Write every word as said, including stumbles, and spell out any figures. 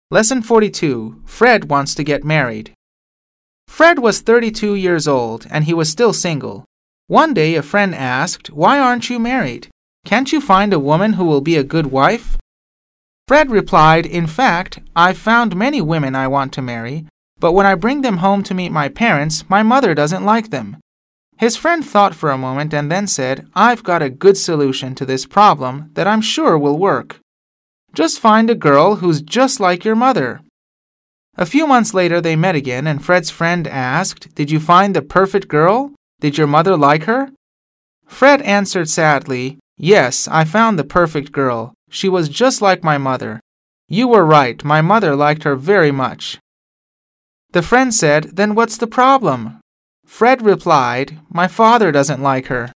Lesson forty-two. Fred wants to get married. Fred was thirty-two years old, and he was still single. One day a friend asked, "Why aren't you married? Can't you find a woman who will be a good wife?" Fred replied, "In fact, I've found many women I want to marry, but when I bring them home to meet my parents, my mother doesn't like them." His friend thought for a moment and then said, "I've got a good solution to this problem that I'm sure will work. Just find a girl who's just like your mother." A few months later they met again, and Fred's friend asked, "Did you find the perfect girl? Did your mother like her?" Fred answered sadly, "Yes, I found the perfect girl. She was just like my mother. You were right, my mother liked her very much." The friend said, "Then what's the problem?" Fred replied, "My father doesn't like her."